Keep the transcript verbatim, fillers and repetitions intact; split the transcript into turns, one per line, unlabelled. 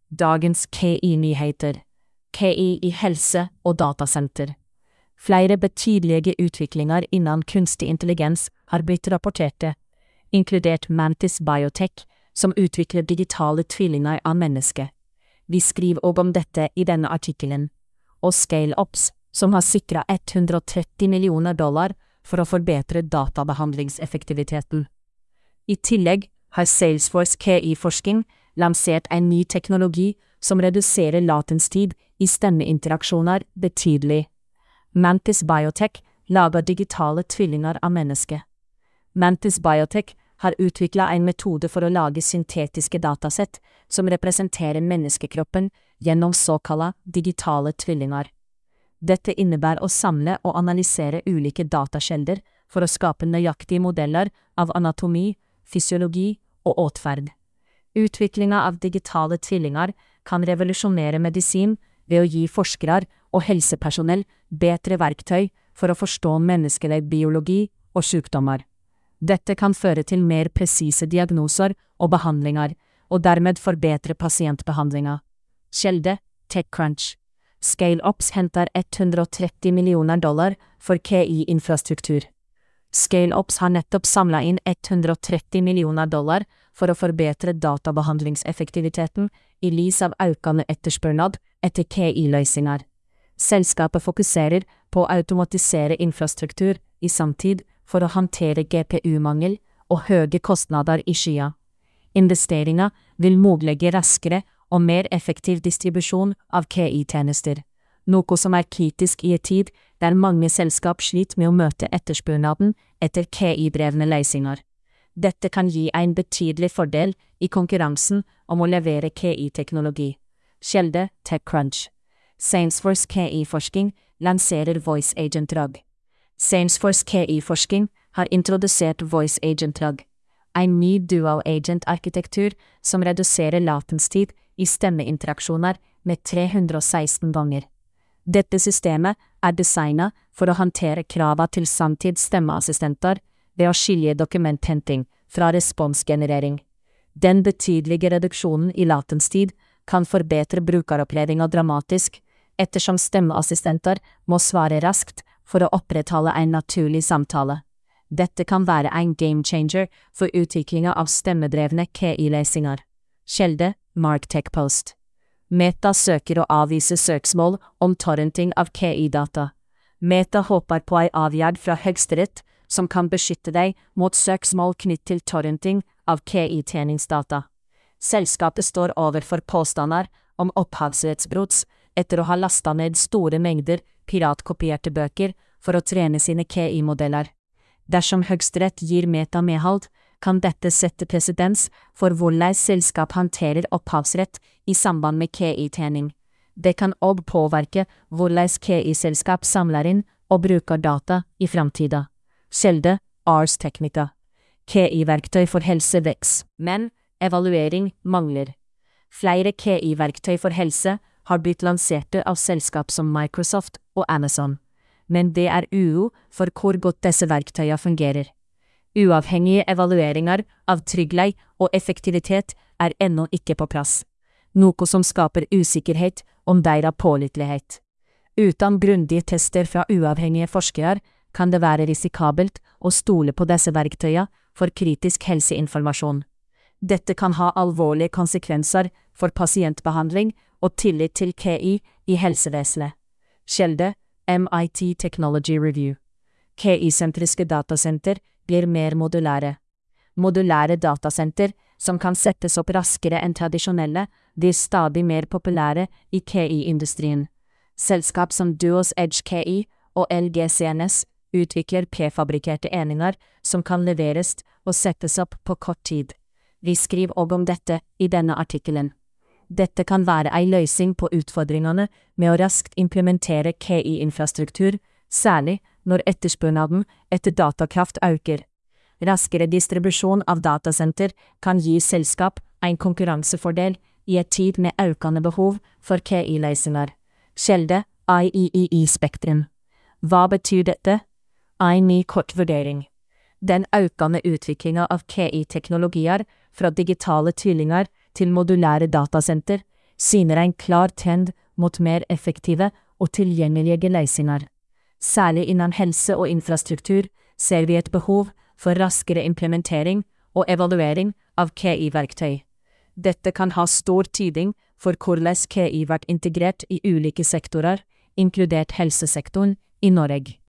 Dagens K I-nyheter. K I i helse- og datasenter. Flere betydelige utviklinger innen kunstig intelligens har blitt rapporterte, inkludert Mantis Biotech, som utvikler digitale tvillinger av mennesket. Vi skriver også om dette i denne artikkelen. Og ScaleOps, som har sikret hundre og tretti millioner dollar for å forbedre databehandlingseffektiviteten. I tillegg har Salesforce K I-forskning lansert en ny teknologi som reduserer latenstid i stemmeinteraksjoner betydelig. Mantis Biotech lager digitale tvillinger av mennesket. Mantis Biotech har utviklet en metode for å lage syntetiske datasett som representerer menneskekroppen gjennom såkalte digitale tvillinger. Dette innebærer å samle og analysere ulike datakjelder for å skape nøyaktige modeller av anatomi, fysiologi og åtferd. Utviklingen av digitale tvillinger kan revolusjonere medisin ved å gi forskere og helsepersonell bedre verktøy for å forstå menneskelig biologi og sykdommer. Dette kan føre til mer presise diagnoser og behandlinger, og dermed forbedre pasientbehandlinger. Kjelde, TechCrunch. ScaleOps henter hundre og tretti millioner dollar for K I-infrastruktur. ScaleOps har nettopp samlet inn hundre og tretti millioner dollar for å forbedre databehandlingseffektiviteten i lys av økende etterspørsel etter K I-løsninger. Selskapet fokuserer på å automatisere infrastruktur i samtid for å håndtere G P U-mangel og høye kostnader i skya. Investeringer vil muliggjøre raskere og mer effektiv distribusjon av K I-tjenester, noe som er kritisk i en tid der mange selskap sliter med å møte etterspørselen etter K I-drevne løsninger. Dette kan gi en betydelig fordel i konkurransen om å levere K I-teknologi. Kjelde, TechCrunch. Salesforce K I-forskning lanserer Voice Agent R A G. Salesforce K I-forskning har introdusert Voice Agent R A G, en ny dual agent-arkitektur som reduserer latenstid i stemmeinteraksjoner med tre hundre og seksten ganger. Dette systemet er designet for å håndtere kravet til samtids stemmeassistenter ved å skilje dokumenthenting fra responsgenerering. Den betydelige reduksjonen i latenstid kan forbedre brukeropplevelsen dramatisk, ettersom stemmeassistenter må svare raskt for å opprettholde en naturlig samtale. Dette kan være en game changer for utviklingen av stemmedrevne K I-løsninger. Kjelde, MarkTech Post. Meta søker å avvise søksmål om torrenting av K I-data. Meta håper på en avgjørelse fra Høyesterett som kan beskytte deg mot søksmål knyttet til torrenting av K I-tjeningsdata. Selskapet står overfor påstander om opphavsrettsbrudd etter å ha lastet ned store mengder piratkopierte bøker for å trene sine K I-modeller. Dersom Høyesterett gir Meta medhold, kan dette sette presedens for hvordan selskap håndterer opphavsrett i samband med K I-tjening. Det kan også påvirke hvordan K I-selskap samler inn og bruker data i framtida. Kjelde, Ars Technica. K I-verktøy for helse veks, men evaluering mangler. Flere K I-verktøy for helse har blitt lanserte av selskap som Microsoft og Amazon, men det er uro for hvor godt disse verktøyene fungerer. Uavhengige evalueringer av trygghet og effektivitet er ennå ikke på plass, noe som skaper usikkerhet om deres pålitelighet. Uten grundige tester fra uavhengige forskere kan det være risikabelt å stole på disse verktøyene for kritisk helseinformasjon. Dette kan ha alvorlige konsekvenser for pasientbehandling og tillit til K I i helsevesenet. Kjelde, M I T Technology Review. K I-sentriske datasenter blir mer modulære. Modulære datasenter, som kan settes opp raskere enn tradisjonelle, blir stadig mer populære i K I-industrien. Selskap som Duos Edge K I og L G C N S utvikler prefabrikerte enheter som kan leveres og settes opp på kort tid. Vi skriver også om dette i denne artikkelen. Dette kan være en løsning på utfordringene med å raskt implementere K I-infrastruktur, særlig når etterspørselen etter datakraft øker. Raskere distribusjon av datasenter kan gi selskap en konkurransefordel i en tid med økende behov for K I-løsninger. Kjelde, I E E E Spektrum. Hva betyr dette? En ny kort vurdering. Den økende utviklingen av K I-teknologier fra digitale tvillinger til modulære datasenter syner en klar trend mot mer effektive og tilgjengelige løsninger. Særlig innen helse og infrastruktur ser vi et behov for raskere implementering og evaluering av K I-verktøy. Dette kan ha stor tydning for hvordan K I blir integrert i ulike sektorer, inkludert helsesektoren, i Norge.